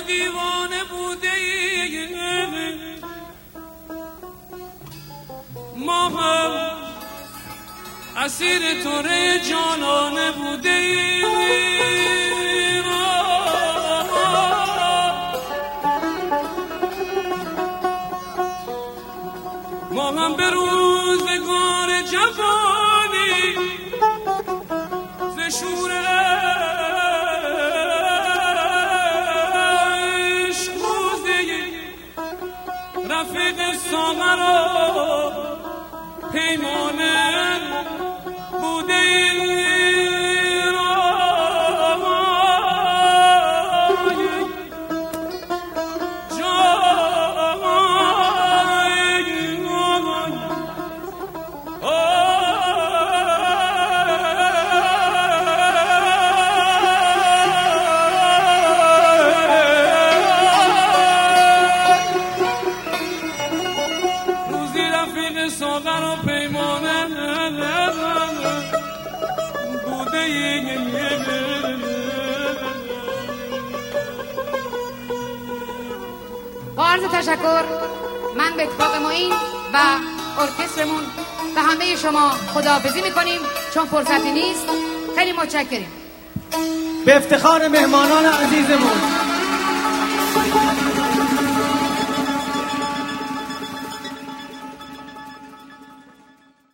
دیوانه بوده ای، ما هم اسیر طور جانانه بوده ای. ما هم به روزگار جوانی ز شور عشق بوده ای، رفیق ساغر و پیمانه بوده ای. ساغر و پیمانه بوده ای. با عرض تشکر من به اتفاق معین و ارکسترمون به همه شما خداحافظی میکنیم چون فرصتی نیست. خیلی متشکریم. به افتخار مهمانان عزیزمون